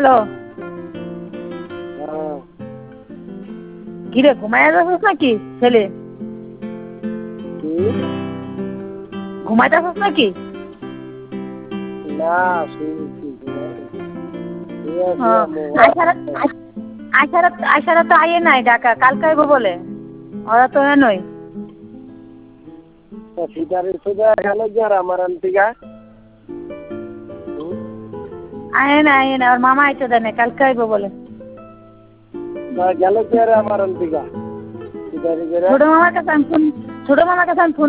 Hello, কিরে ঘুমায় যাচ্ছিস নাকি ছেলে? ঘুমাইতেছিস নাকি? না আইসারা তো আইয়ে নাই ঢাকা, কালকে আইবো বলে। ওরা তো নই আমার আন্টিকা আইয়ে না, ওর মামা আইতে দেয় না, কালকে আইবো বলে। গেল কি আর আমার আন্টিকা ছোট মামার কাছে আমি ফোন